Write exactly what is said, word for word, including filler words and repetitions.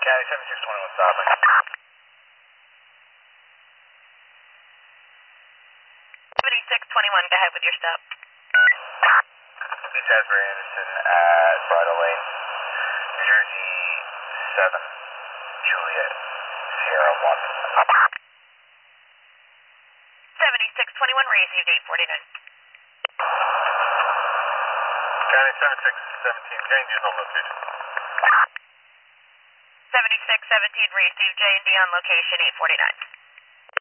County seventy-six twenty-one stopping. seventy-six twenty-one, go ahead with your stop. East Asbury Anderson at Bridle Lane, New Jersey seven, Juliet, Sierra one. seventy-six twenty-one, received eight forty-nine. County seventy-six seventeen, changes on location. seventy-six seventeen, received J and D on location eight forty-nine.